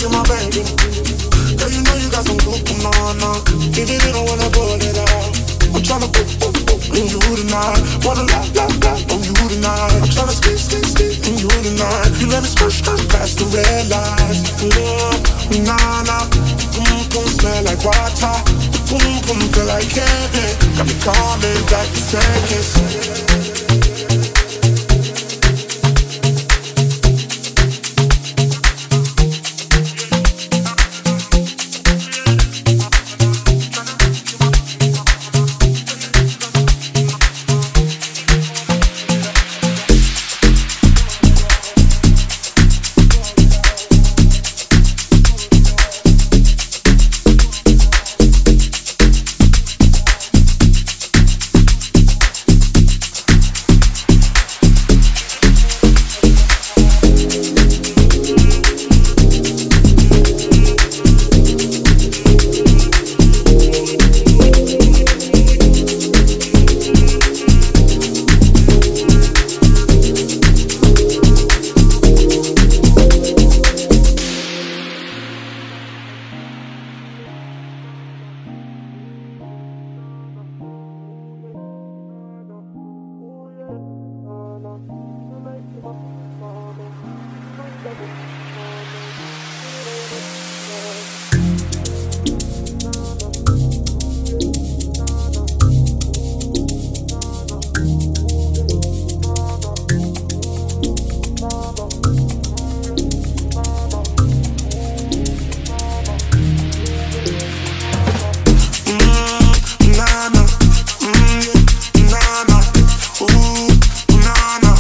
you my baby. Girl, you know you got some good banana. Even if you don't wanna pull it out, I'm tryna put in you tonight. Wanna lie on you tonight. I'm tryna skip in you tonight. You let me skirt past the red lights. Nah, nah. Boom, smell like water. Boom, feel like heaven. Got me calling back to seconds.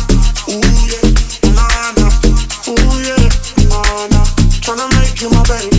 Tryna make you my baby.